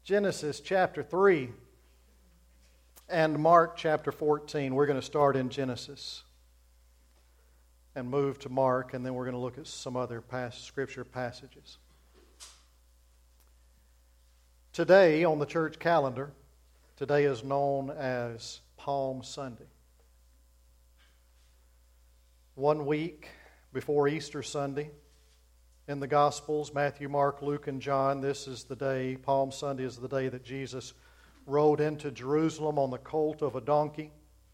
Genesis chapter 3 and Mark chapter 14. We're going to start in Genesis and move to Mark, and then we're going to look at some other scripture passages. Today on the church calendar, today is known as Palm Sunday. 1 week before Easter Sunday, in the Gospels, Matthew, Mark, Luke, and John, this is the day, Palm Sunday is the day that Jesus rode into Jerusalem on the colt of a donkey.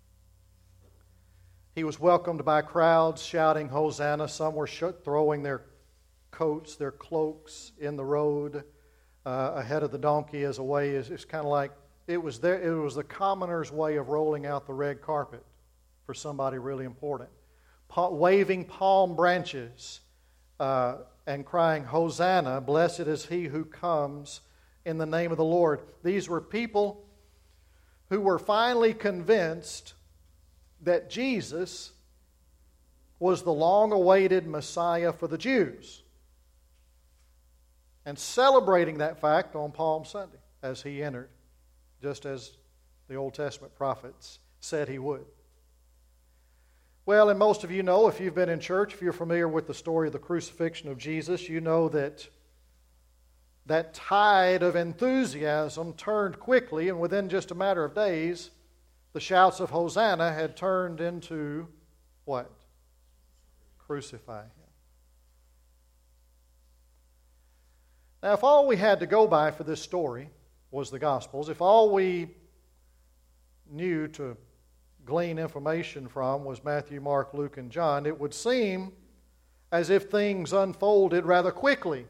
He was welcomed by crowds shouting, Hosanna. Some were throwing their coats, their cloaks in the road ahead of the donkey as a way. It's kind of like it was the commoner's way of rolling out the red carpet for somebody really important. Waving palm branches and crying, Hosanna, blessed is he who comes in the name of the Lord. These were people who were finally convinced that Jesus was the long-awaited Messiah for the Jews, and celebrating that fact on Palm Sunday as he entered, just as the Old Testament prophets said he would. Well, and most of you know, if you've been in church, if you're familiar with the story of the crucifixion of Jesus, you know that that tide of enthusiasm turned quickly, and within just a matter of days, the shouts of Hosanna had turned into what? Crucify him. Now, if all we had to go by for this story was the Gospels, if all we knew to glean information from was Matthew, Mark, Luke, and John, it would seem as if things unfolded rather quickly.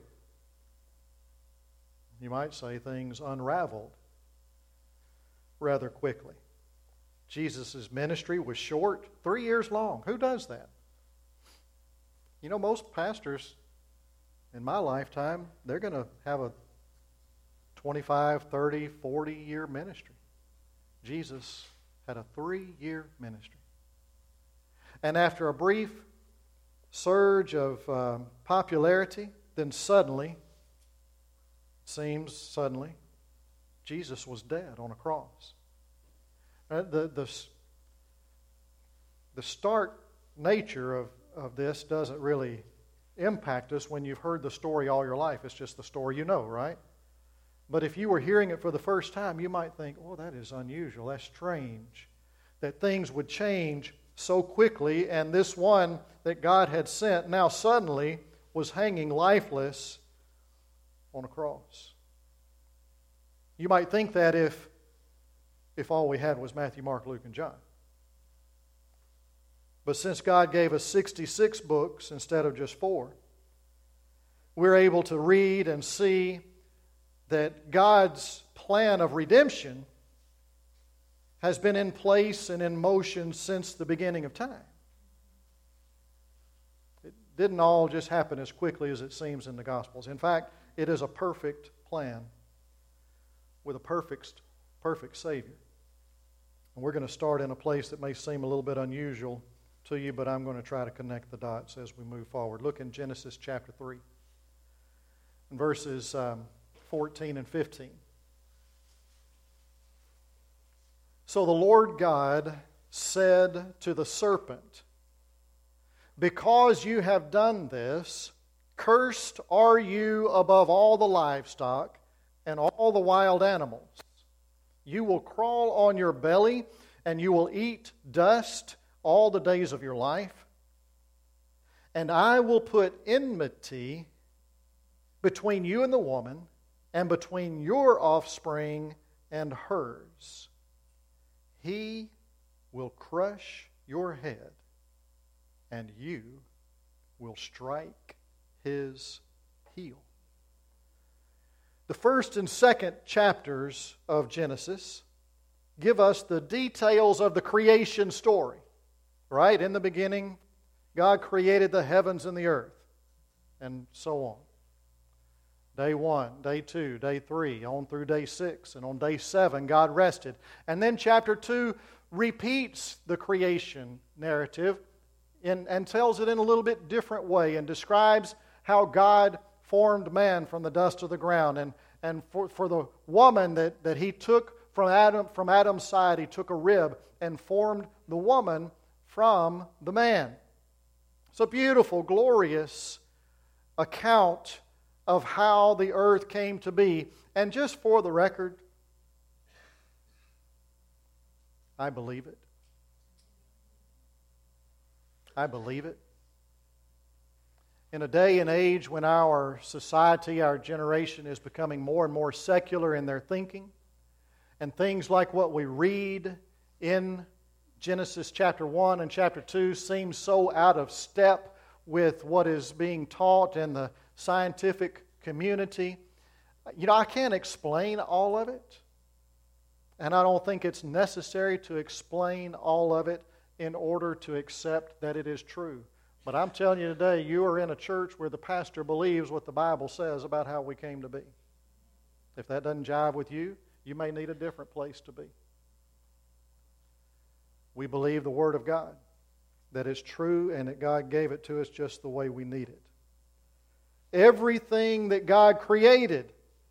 You might say things unraveled rather quickly. Jesus' ministry was short, 3 years long. Who does that? You know, most pastors in my lifetime, they're going to have a 25, 30, 40-year ministry. Jesus had a 3-year ministry. And after a brief surge of popularity, then suddenly, Jesus was dead on a cross. The stark nature of this doesn't really impact us when you've heard the story all your life. It's just the story you know, right? But if you were hearing it for the first time, you might think, oh, that is unusual, that's strange, that things would change so quickly, and this one that God had sent now suddenly was hanging lifeless on a cross. You might think that if all we had was Matthew, Mark, Luke, and John. But since God gave us 66 books instead of just 4, we're able to read and see that God's plan of redemption has been in place and in motion since the beginning of time. It didn't all just happen as quickly as it seems in the Gospels. In fact, it is a perfect plan with a perfect Savior. And we're going to start in a place that may seem a little bit unusual to you, but I'm going to try to connect the dots as we move forward. Look in Genesis chapter 3, and verses 14 and 15. So the Lord God said to the serpent, because you have done this, cursed are you above all the livestock and all the wild animals. You will crawl on your belly, and you will eat dust all the days of your life. And I will put enmity between you and the woman, and between your offspring and hers. He will crush your head, and you will strike his heel. The first and second chapters of Genesis give us the details of the creation story. Right? In the beginning, God created the heavens and the earth, and so on. Day 1, day 2, day 3, on through day 6, and on day 7, God rested. And then chapter 2 repeats the creation narrative and tells it in a little bit different way and describes how God formed man from the dust of the ground And for the woman that he took from Adam's side, he took a rib and formed the woman from the man. It's a beautiful, glorious account of how the earth came to be. And just for the record, I believe it. I believe it. In a day and age when our society, our generation is becoming more and more secular in their thinking, and things like what we read in Genesis chapter 1 and chapter 2 seem so out of step with what is being taught in the scientific community. I can't explain all of it, and I don't think it's necessary to explain all of it in order to accept that it is true. But I'm telling you today, you are in a church where the pastor believes what the Bible says about how we came to be. If that doesn't jive with you, you may need a different place to be. We believe the Word of God, that it's true and that God gave it to us just the way we need it. Everything that God created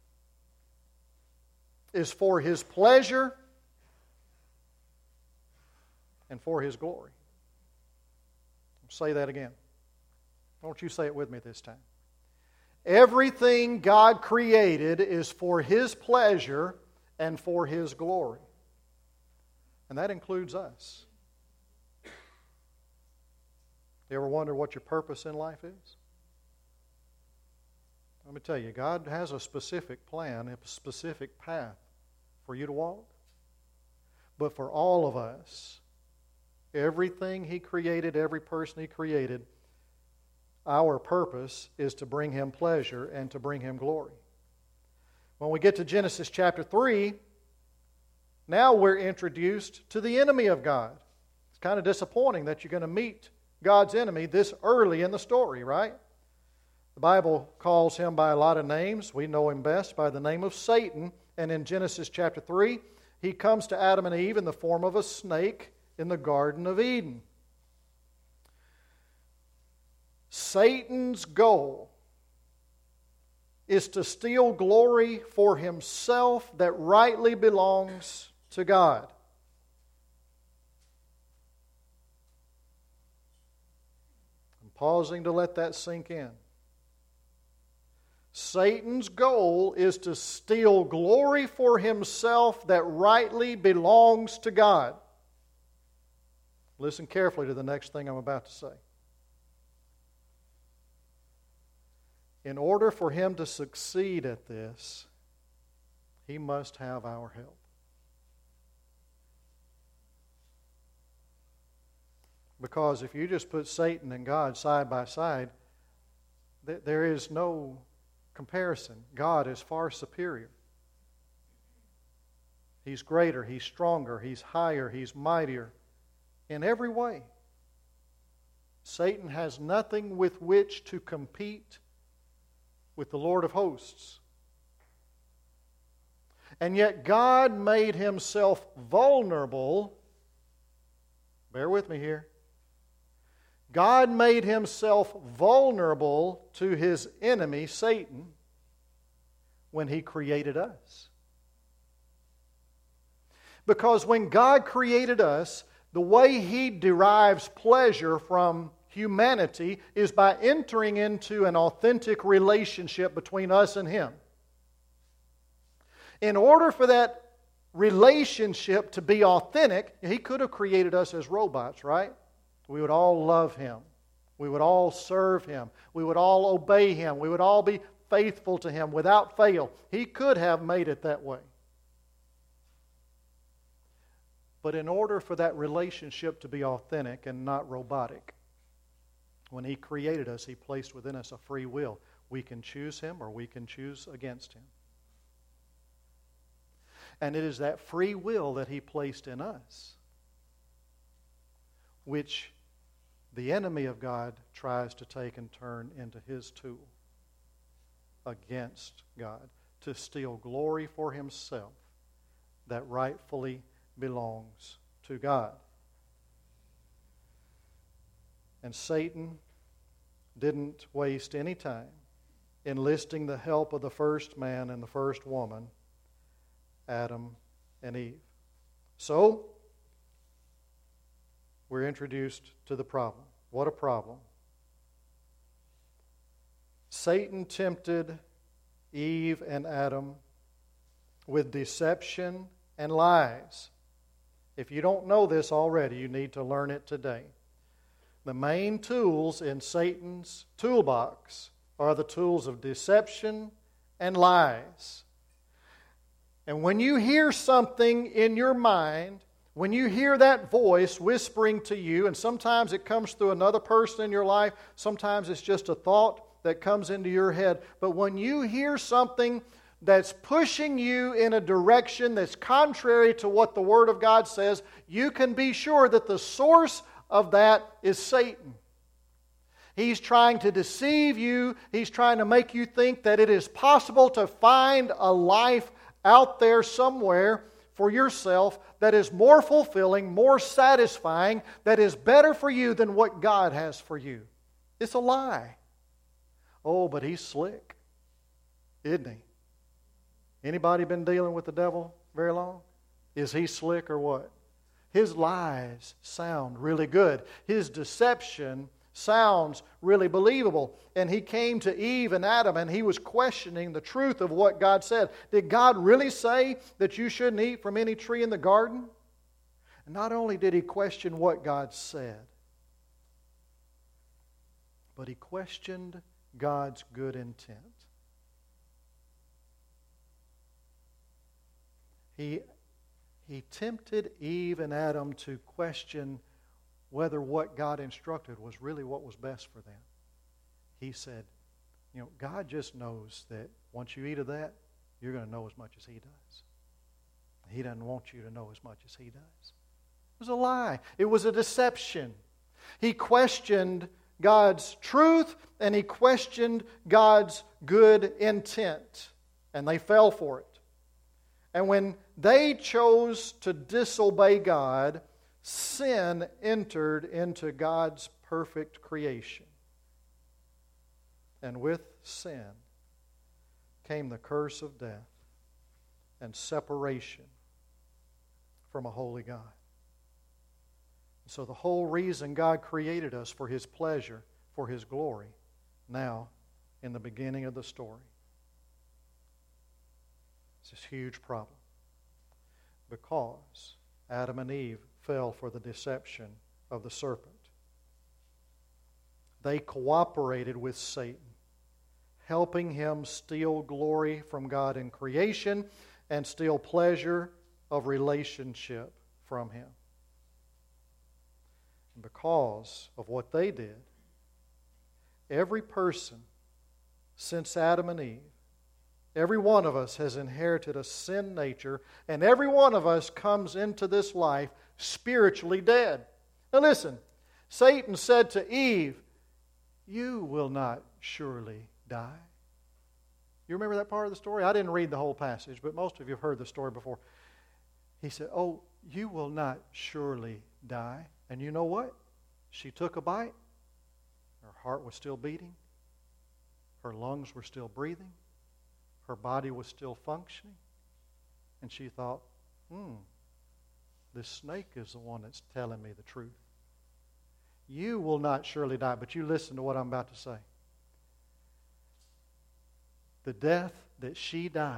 is for His pleasure and for His glory. I'll say that again. Won't you say it with me this time? Everything God created is for His pleasure and for His glory. And that includes us. You ever wonder what your purpose in life is? Let me tell you, God has a specific plan, a specific path for you to walk. But for all of us, everything He created, every person He created, our purpose is to bring Him pleasure and to bring Him glory. When we get to Genesis chapter 3, now we're introduced to the enemy of God. It's kind of disappointing that you're going to meet God's enemy this early in the story, right? The Bible calls him by a lot of names. We know him best by the name of Satan. And in Genesis chapter 3, he comes to Adam and Eve in the form of a snake in the Garden of Eden. Satan's goal is to steal glory for himself that rightly belongs to God. I'm pausing to let that sink in. Satan's goal is to steal glory for himself that rightly belongs to God. Listen carefully to the next thing I'm about to say. In order for him to succeed at this, he must have our help. Because if you just put Satan and God side by side, there is no comparison. God is far superior. He's greater, He's stronger, He's higher, He's mightier in every way. Satan has nothing with which to compete with the Lord of hosts. And yet God made Himself vulnerable. Bear with me here. God made Himself vulnerable to His enemy, Satan, when He created us. Because when God created us, the way He derives pleasure from humanity is by entering into an authentic relationship between us and Him. In order for that relationship to be authentic, He could have created us as robots, right? We would all love Him. We would all serve Him. We would all obey Him. We would all be faithful to Him without fail. He could have made it that way. But in order for that relationship to be authentic and not robotic, when He created us, He placed within us a free will. We can choose Him or we can choose against Him. And it is that free will that He placed in us which the enemy of God tries to take and turn into his tool against God to steal glory for himself that rightfully belongs to God. And Satan didn't waste any time enlisting the help of the first man and the first woman, Adam and Eve. So, we're introduced to the problem. What a problem. Satan tempted Eve and Adam with deception and lies. If you don't know this already, you need to learn it today. The main tools in Satan's toolbox are the tools of deception and lies. And when you hear something in your mind, when you hear that voice whispering to you, and sometimes it comes through another person in your life, sometimes it's just a thought that comes into your head, but when you hear something that's pushing you in a direction that's contrary to what the Word of God says, you can be sure that the source of that is Satan. He's trying to deceive you. He's trying to make you think that it is possible to find a life out there somewhere for yourself that is more fulfilling, more satisfying, that is better for you than what God has for you. It's a lie. Oh, but he's slick, isn't he? Anybody been dealing with the devil very long? Is he slick or what? His lies sound really good. His deception sounds really believable. And he came to Eve and Adam and he was questioning the truth of what God said. Did God really say that you shouldn't eat from any tree in the garden? And not only did he question what God said, but he questioned God's good intent. He tempted Eve and Adam to question whether what God instructed was really what was best for them. He said, God just knows that once you eat of that, you're going to know as much as He does. He doesn't want you to know as much as He does. It was a lie. It was a deception. He questioned God's truth and he questioned God's good intent. And they fell for it. And when they chose to disobey God, sin entered into God's perfect creation. And with sin came the curse of death and separation from a holy God. So the whole reason God created us for His pleasure, for His glory, now in the beginning of the story. It's this huge problem. Because Adam and Eve fell for the deception of the serpent. They cooperated with Satan, helping him steal glory from God in creation and steal pleasure of relationship from Him. And because of what they did, every person since Adam and Eve, every one of us has inherited a sin nature, and every one of us comes into this life spiritually dead. Now listen, Satan said to Eve, "You will not surely die." You remember that part of the story? I didn't read the whole passage, but most of you have heard the story before. He said, "Oh, you will not surely die." And you know what? She took a bite. Her heart was still beating. Her lungs were still breathing. Her body was still functioning. And she thought, this snake is the one that's telling me the truth. You will not surely die. But you listen to what I'm about to say. The death that she died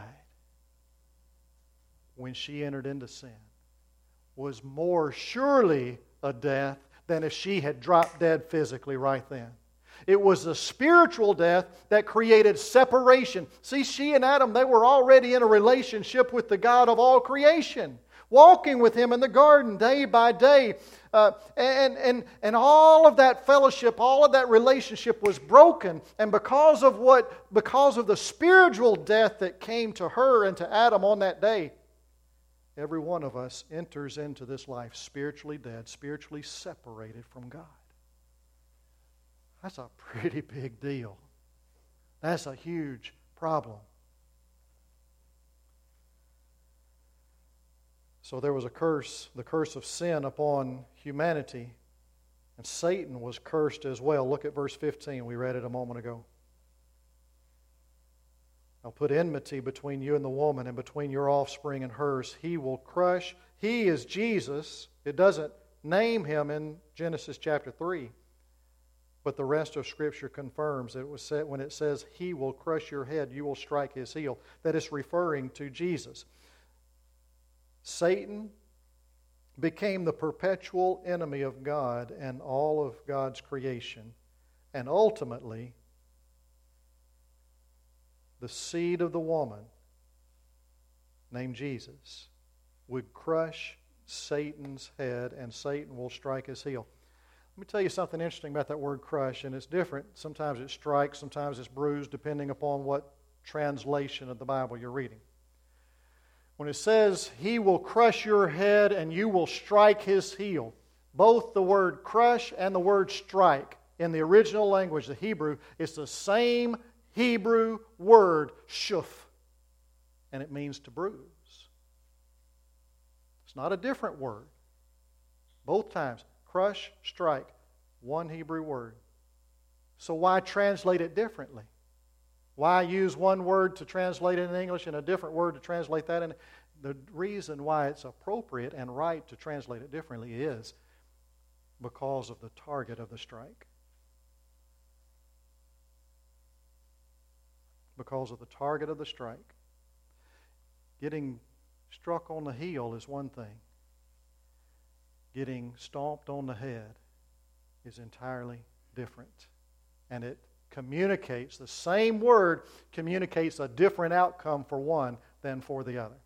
when she entered into sin was more surely a death than if she had dropped dead physically right then. It was the spiritual death that created separation. See, she and Adam, they were already in a relationship with the God of all creation, walking with Him in the garden day by day. And all of that fellowship, all of that relationship was broken. And because of the spiritual death that came to her and to Adam on that day, every one of us enters into this life spiritually dead, spiritually separated from God. That's a pretty big deal. That's a huge problem. So there was a curse, the curse of sin upon humanity, and Satan was cursed as well. Look at verse 15. We read it a moment ago. I'll put enmity between you and the woman, and between your offspring and hers. He will crush. He is Jesus. It doesn't name him in Genesis chapter 3. But the rest of Scripture confirms it was said when it says, He will crush your head, you will strike his heel, that it's referring to Jesus. Satan became the perpetual enemy of God and all of God's creation. And ultimately, the seed of the woman, named Jesus, would crush Satan's head, and Satan will strike his heel. Let me tell you something interesting about that word crush, and it's different. Sometimes it strikes, sometimes it's bruised, depending upon what translation of the Bible you're reading. When it says, He will crush your head and you will strike his heel, both the word crush and the word strike in the original language, the Hebrew, it's the same Hebrew word, shuf, and it means to bruise. It's not a different word. Both times, crush, strike, one Hebrew word. So why translate it differently? Why use one word to translate it in English and a different word to translate that in? The reason why it's appropriate and right to translate it differently is because of the target of the strike. Because of the target of the strike. Getting struck on the heel is one thing. Getting stomped on the head is entirely different. And it communicates, the same word communicates a different outcome for one than for the other.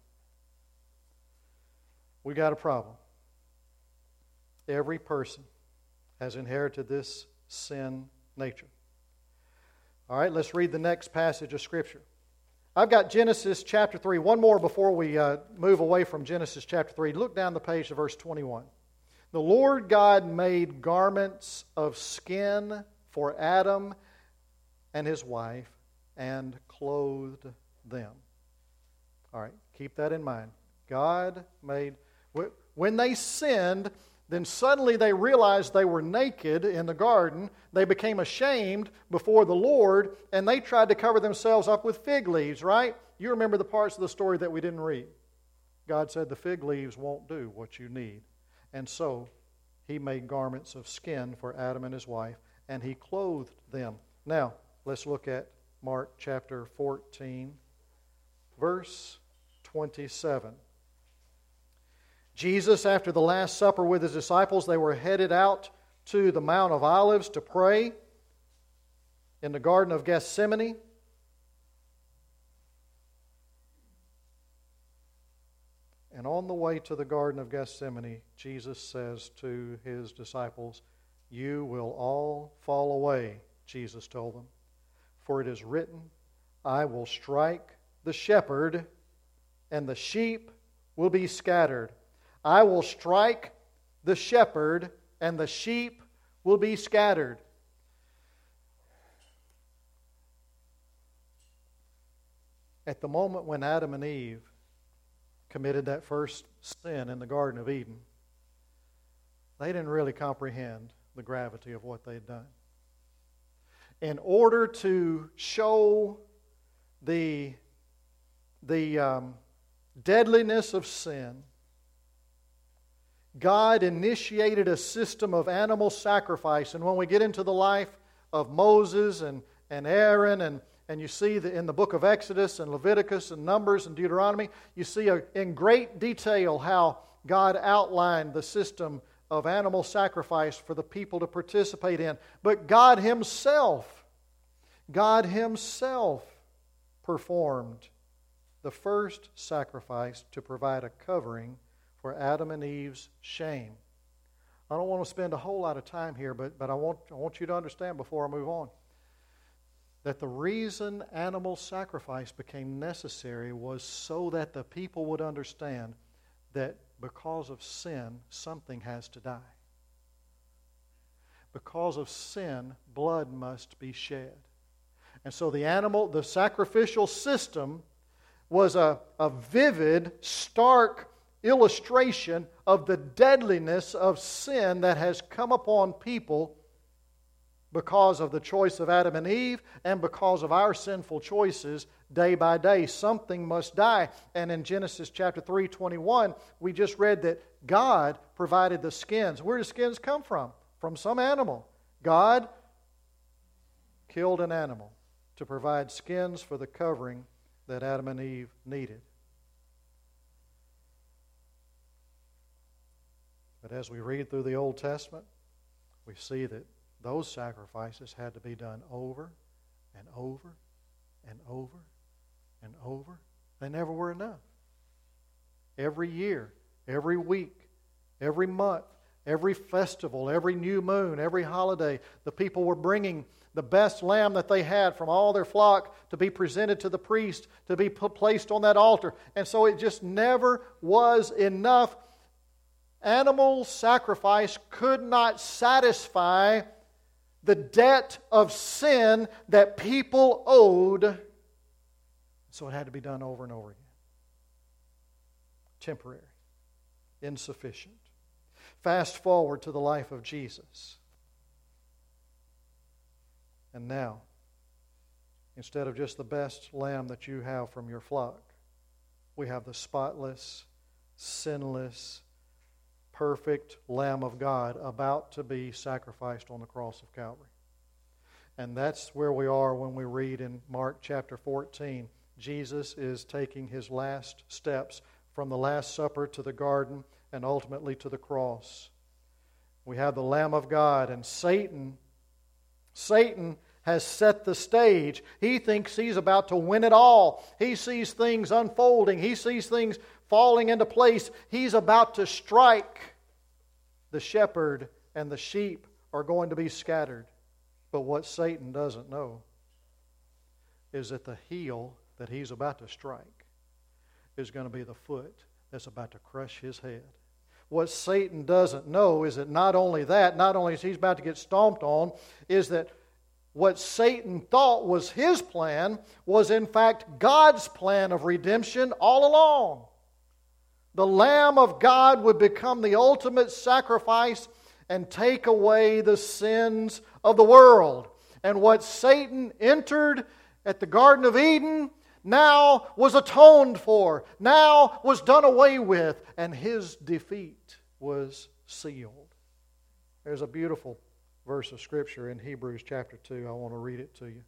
We got a problem. Every person has inherited this sin nature. All right, let's read the next passage of Scripture. I've got Genesis chapter 3. One more before we move away from Genesis chapter 3. Look down the page to verse 21. The Lord God made garments of skin for Adam and his wife and clothed them. All right, keep that in mind. God made... When they sinned, then suddenly they realized they were naked in the garden. They became ashamed before the Lord, and they tried to cover themselves up with fig leaves, right? You remember the parts of the story that we didn't read. God said the fig leaves won't do what you need. And so He made garments of skin for Adam and his wife, and He clothed them. Now, let's look at Mark chapter 14, verse 27. Jesus, after the Last Supper with His disciples, they were headed out to the Mount of Olives to pray in the Garden of Gethsemane. And on the way to the Garden of Gethsemane, Jesus says to His disciples, "You will all fall away," Jesus told them. "For it is written, I will strike the shepherd, and the sheep will be scattered. I will strike the shepherd, and the sheep will be scattered." At the moment when Adam and Eve committed that first sin in the Garden of Eden, they didn't really comprehend the gravity of what they'd done. In order to show the deadliness of sin, God initiated a system of animal sacrifice. And when we get into the life of Moses and Aaron, and you see that in the book of Exodus and Leviticus and Numbers and Deuteronomy, you see in great detail how God outlined the system of animal sacrifice for the people to participate in. But God Himself performed the first sacrifice to provide a covering for Adam and Eve's shame. I don't want to spend a whole lot of time here, but I want you to understand before I move on that the reason animal sacrifice became necessary was so that the people would understand that because of sin, something has to die. Because of sin, blood must be shed. And so the sacrificial system was a vivid, stark illustration of the deadliness of sin that has come upon people because of the choice of Adam and Eve and because of our sinful choices day by day. Something must die. And in Genesis chapter 3:21, we just read that God provided the skins. Where do skins come from? From some animal. God killed an animal to provide skins for the covering that Adam and Eve needed. But as we read through the Old Testament, we see that those sacrifices had to be done over and over and over and over. They never were enough. Every year, every week, every month, every festival, every new moon, every holiday, the people were bringing the best lamb that they had from all their flock to be presented to the priest, to be placed on that altar. And so it just never was enough. Animal sacrifice could not satisfy the debt of sin that people owed. So it had to be done over and over again. Temporary. Insufficient. Fast forward to the life of Jesus. And now, instead of just the best lamb that you have from your flock, we have the spotless, sinless, perfect Lamb of God about to be sacrificed on the cross of Calvary. And that's where we are when we read in Mark chapter 14. Jesus is taking His last steps from the Last Supper to the garden and ultimately to the cross. We have the Lamb of God, and Satan has set the stage. He thinks he's about to win it all. He sees things unfolding. He sees things falling into place. He's about to strike. The shepherd and the sheep are going to be scattered. But what Satan doesn't know is that the heel that he's about to strike is going to be the foot that's about to crush his head. What Satan doesn't know is that not only is he's about to get stomped on, is that what Satan thought was his plan was in fact God's plan of redemption all along. The Lamb of God would become the ultimate sacrifice and take away the sins of the world. And what Satan entered at the Garden of Eden now was atoned for, now was done away with, and his defeat was sealed. There's a beautiful verse of Scripture in Hebrews chapter 2. I want to read it to you.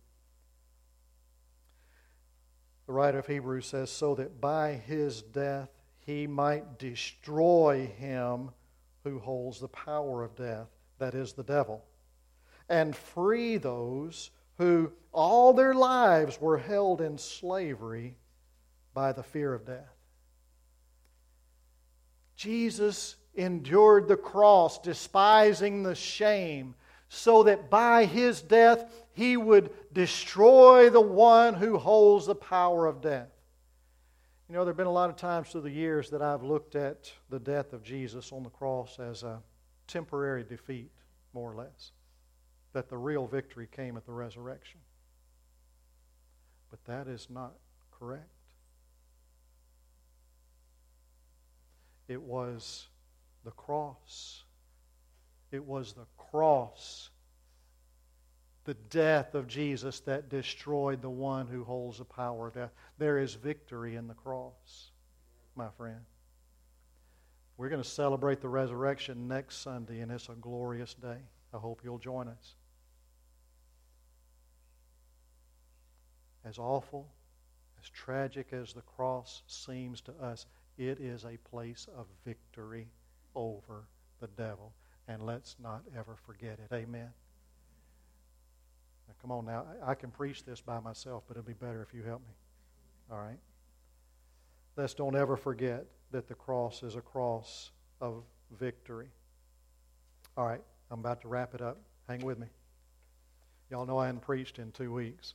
The writer of Hebrews says, so that by His death He might destroy him who holds the power of death, that is the devil, and free those who all their lives were held in slavery by the fear of death. Jesus endured the cross, despising the shame, so that by His death He would destroy the one who holds the power of death. You know, there have been a lot of times through the years that I've looked at the death of Jesus on the cross as a temporary defeat, more or less. That the real victory came at the resurrection. But that is not correct. It was the cross. It was the cross, the death of Jesus, that destroyed the one who holds the power of death. There is victory in the cross, my friend. We're going to celebrate the resurrection next Sunday, and it's a glorious day. I hope you'll join us. As awful, as tragic as the cross seems to us, it is a place of victory over the devil. And let's not ever forget it. Amen. Now, come on now. I can preach this by myself, but it'll be better if you help me. All right? Let's don't ever forget that the cross is a cross of victory. All right. I'm about to wrap it up. Hang with me. Y'all know I hadn't preached in 2 weeks.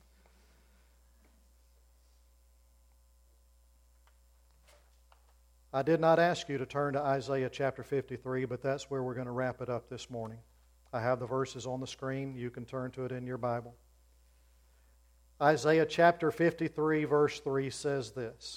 I did not ask you to turn to Isaiah chapter 53, but that's where we're going to wrap it up this morning. I have the verses on the screen. You can turn to it in your Bible. Isaiah chapter 53, verse 3 says this: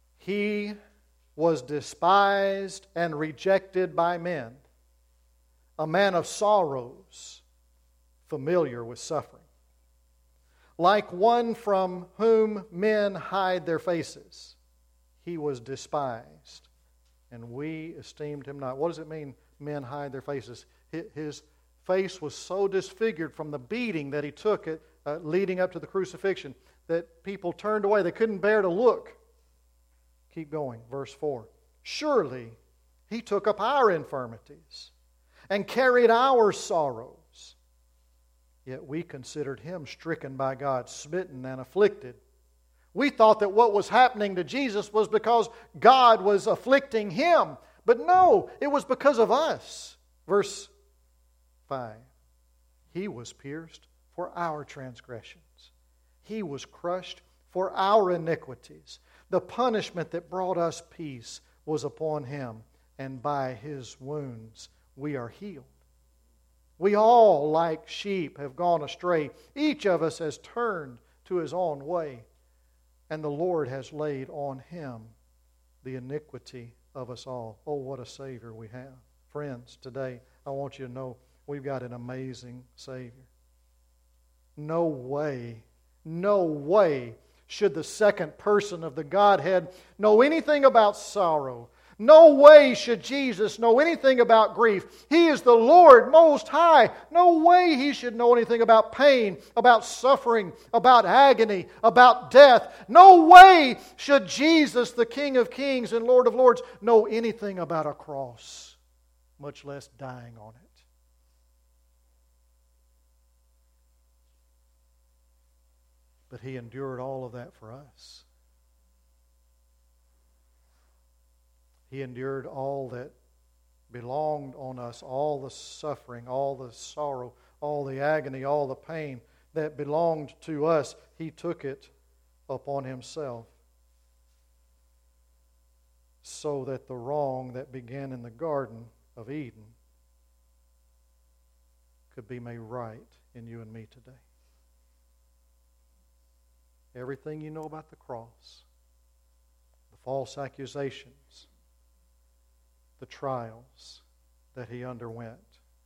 He was despised and rejected by men, a man of sorrows, familiar with suffering. Like one from whom men hide their faces, He was despised, and we esteemed Him not. What does it mean, men hide their faces? His face was so disfigured from the beating that He took it leading up to the crucifixion that people turned away. They couldn't bear to look. Keep going, verse 4. Surely He took up our infirmities and carried our sorrows. Yet we considered Him stricken by God, smitten and afflicted. We thought that what was happening to Jesus was because God was afflicting Him. But no, it was because of us. Verse 5. He was pierced for our transgressions. He was crushed for our iniquities. The punishment that brought us peace was upon Him, and by His wounds we are healed. We all, like sheep, have gone astray. Each of us has turned to his own way, and the Lord has laid on Him the iniquity of us all. Oh, what a Savior we have. Friends, today I want you to know we've got an amazing Savior. No way should the second person of the Godhead know anything about sorrow. No way should Jesus know anything about grief. He is the Lord Most High. No way He should know anything about pain, about suffering, about agony, about death. No way should Jesus, the King of Kings and Lord of Lords, know anything about a cross, much less dying on it. But He endured all of that for us. He endured all that belonged on us, all the suffering, all the sorrow, all the agony, all the pain that belonged to us. He took it upon Himself so that the wrong that began in the Garden of Eden could be made right in you and me today. Everything you know about the cross, the false accusations, the trials that He underwent,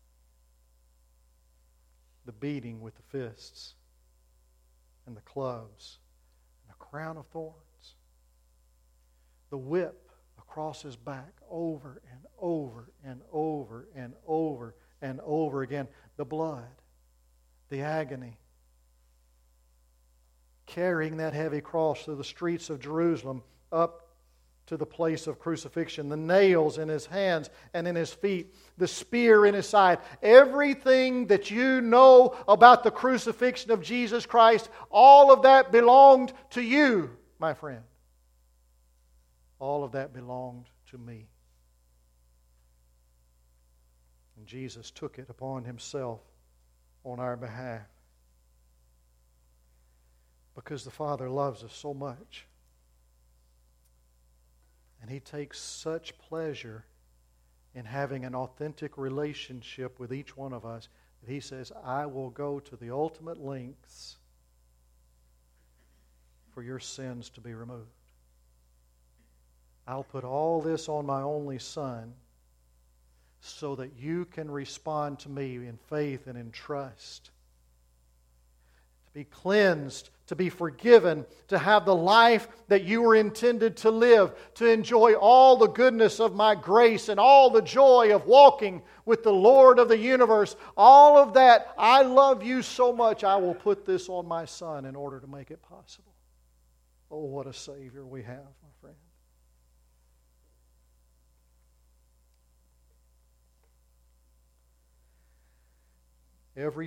the beating with the fists and the clubs and the crown of thorns, the whip across His back over and over and over and over and over again, the blood, the agony, carrying that heavy cross through the streets of Jerusalem up to the place of crucifixion, the nails in His hands and in His feet, the spear in His side. Everything that you know about the crucifixion of Jesus Christ, all of that belonged to you, my friend. All of that belonged to me. And Jesus took it upon Himself on our behalf. Because the Father loves us so much. And He takes such pleasure in having an authentic relationship with each one of us that He says, I will go to the ultimate lengths for your sins to be removed. I'll put all this on my only Son so that you can respond to me in faith and in trust. To be cleansed, to be forgiven, to have the life that you were intended to live, to enjoy all the goodness of my grace and all the joy of walking with the Lord of the universe. All of that, I love you so much, I will put this on my Son in order to make it possible. Oh, what a Savior we have, my friend. Every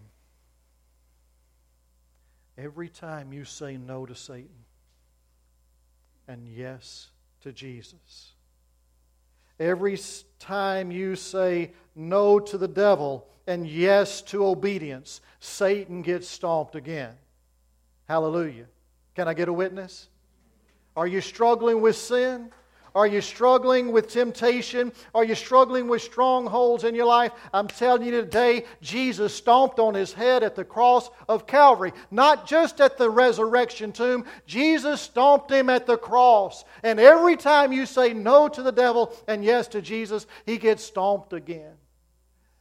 time you say no to Satan and yes to Jesus, every time you say no to the devil and yes to obedience, Satan gets stomped again. Hallelujah. Can I get a witness? Are you struggling with sin? Are you struggling with temptation? Are you struggling with strongholds in your life? I'm telling you today, Jesus stomped on His head at the cross of Calvary. Not just at the resurrection tomb. Jesus stomped Him at the cross. And every time you say no to the devil and yes to Jesus, He gets stomped again.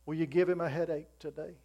Will you give him a headache today?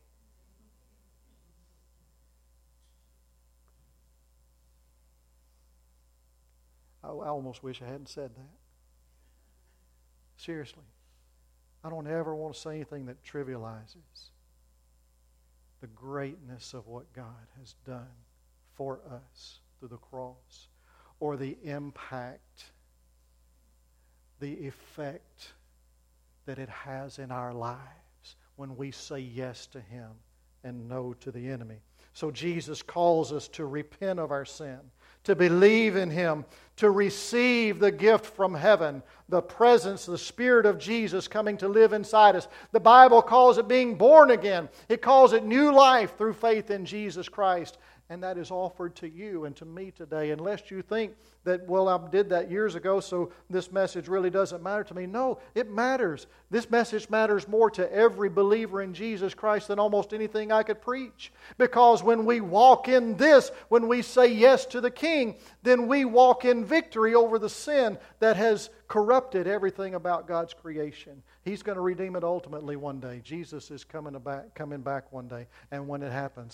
I almost wish I hadn't said that. Seriously. I don't ever want to say anything that trivializes the greatness of what God has done for us through the cross, or the impact, the effect that it has in our lives when we say yes to Him and no to the enemy. So Jesus calls us to repent of our sin, to believe in Him, to receive the gift from heaven, the presence, the Spirit of Jesus coming to live inside us. The Bible calls it being born again. It calls it new life through faith in Jesus Christ. And that is offered to you and to me today. Unless you think that, well, I did that years ago, so this message really doesn't matter to me. No, it matters. This message matters more to every believer in Jesus Christ than almost anything I could preach. Because when we walk in this, when we say yes to the King, then we walk in victory over the sin that has corrupted everything about God's creation. He's going to redeem it ultimately one day. Jesus is coming back one day. And when it happens,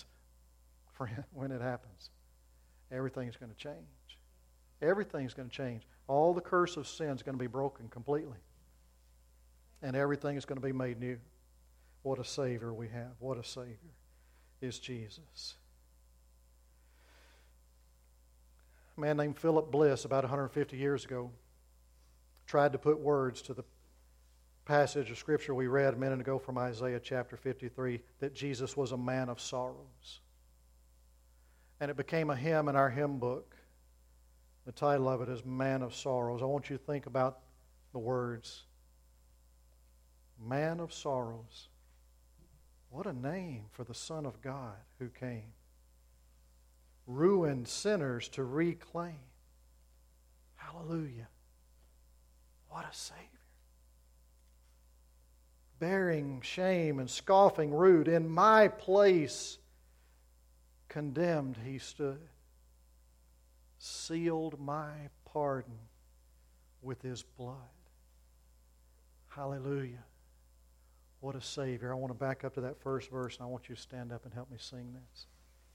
everything's going to change. Everything's going to change. All the curse of sin is going to be broken completely. And everything is going to be made new. What a Savior we have. What a Savior is Jesus. A man named Philip Bliss, about 150 years ago, tried to put words to the passage of Scripture we read a minute ago from Isaiah chapter 53, that Jesus was a man of sorrows. And it became a hymn in our hymn book. The title of it is Man of Sorrows. I want you to think about the words. Man of Sorrows. What a name for the Son of God who came. Ruined sinners to reclaim. Hallelujah. What a Savior. Bearing shame and scoffing rude, in my place condemned He stood, sealed my pardon with His blood. Hallelujah. What a Savior. I want to back up to that first verse, and I want you to stand up and help me sing this.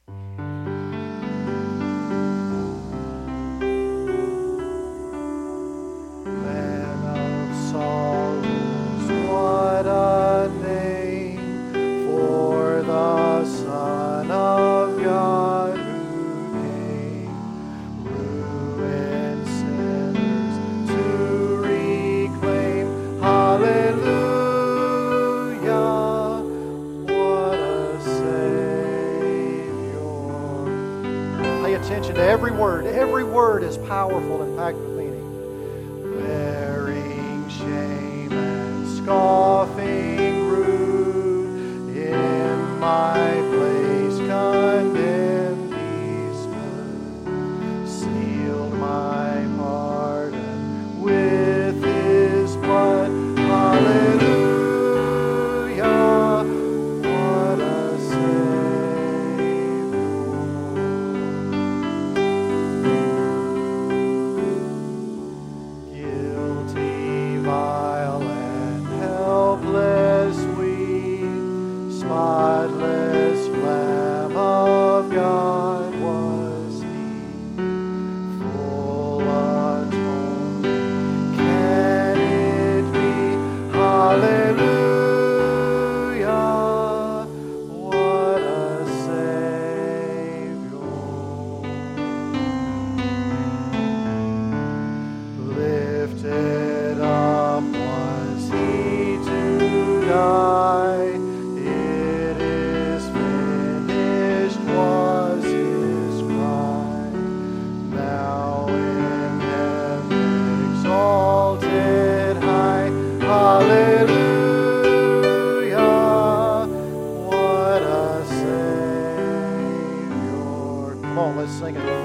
Man of sorrows, what a name for the Son of God who came, ruined sinners to reclaim. Hallelujah, what a Savior. Pay attention to every word. Every word is powerful and packed with meaning. Bearing shame and scoffing rude, in my place condemned He stood, sealed my pardon with His blood. Hallelujah, what a Savior. Guilty, vile, and helpless, weak, spotless Lamb of God was He, full atonement. Can it be? Hallelujah, what a Savior. Lifted up was He to die. It is finished was His cry. Now in heaven exalted high. Hallelujah, what a Savior. Come on, let's sing it.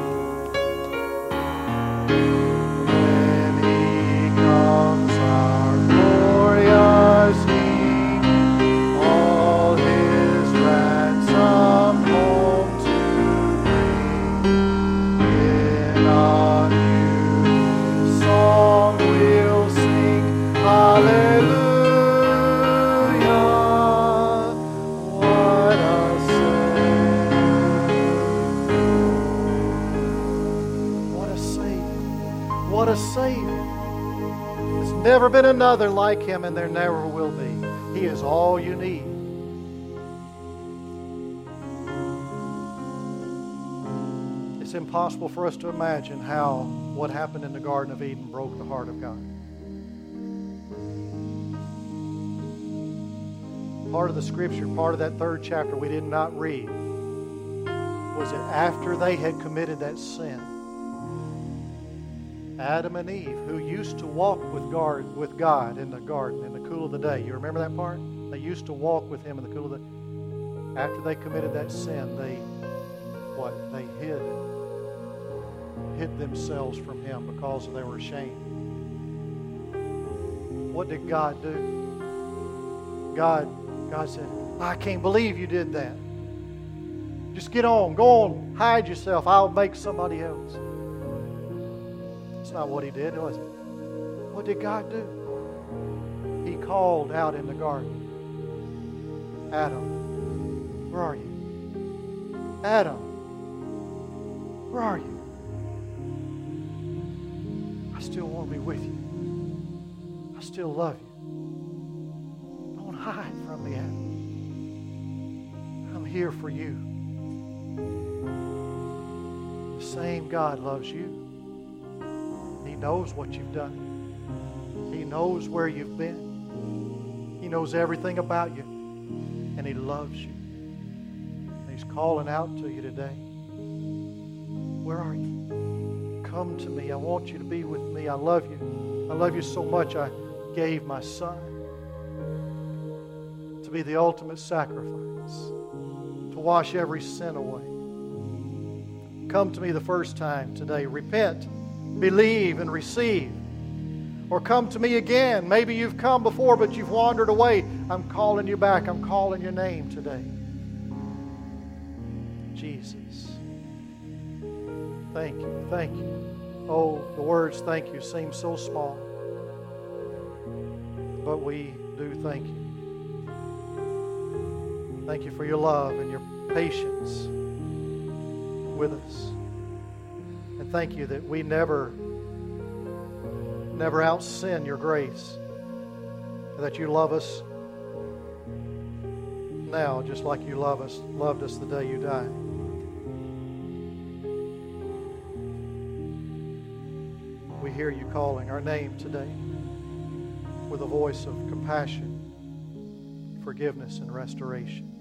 When He comes, our glorious King, all His ransom home to bring, in a new song we'll sing. Hallelujah, What a Savior. There's never been another like Him, and there never will be. He is all you need. It's impossible for us to imagine how what happened in the Garden of Eden broke the heart of God. Part of the Scripture, part of that 3rd chapter we did not read, was that after they had committed that sin, Adam and Eve, who used to walk with God in the garden in the cool of the day. You remember that part? They used to walk with Him in the cool of the day. After they committed that sin, they hid themselves from Him because they were ashamed. What did God do? God said, I can't believe you did that. Just get on. Go on. Hide yourself. I'll make somebody else. That's not what He did, was it? What did God do? He called out in the garden, Adam, where are you? Adam, where are you? I still want to be with you. I still love you. Don't hide from me, Adam. I'm here for you. The same God loves you. He knows what you've done. He knows where you've been. He knows everything about you. And He loves you. And He's calling out to you today. Where are you? Come to me. I want you to be with me. I love you. I love you so much I gave my Son to be the ultimate sacrifice, to wash every sin away. Come to me the first time today. Repent, believe, and receive. Or come to me again. Maybe you've come before, but you've wandered away. I'm calling you back. I'm calling your name today. Jesus. Thank you. Thank you. Oh, the words thank you seem so small. But we do thank you. Thank you for your love and your patience with us. And thank you that we never out-sin your grace. That you love us now just like you loved us the day you died. We hear you calling our name today with a voice of compassion, forgiveness, and restoration.